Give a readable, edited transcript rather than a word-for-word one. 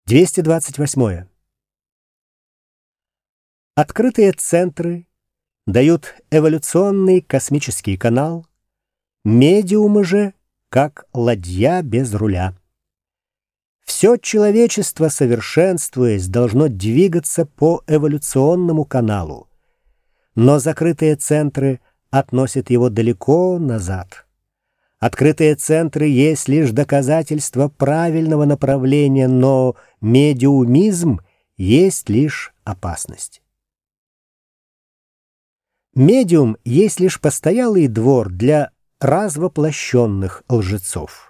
228. Открытые центры дают эволюционный космический канал, медиумы же как ладья без руля. Все человечество, совершенствуясь, должно двигаться по эволюционному каналу, но закрытые центры относят его далеко назад. Открытые центры есть лишь доказательство правильного направления, но медиумизм есть лишь опасность. Медиум есть лишь постоялый двор для развоплощенных лжецов.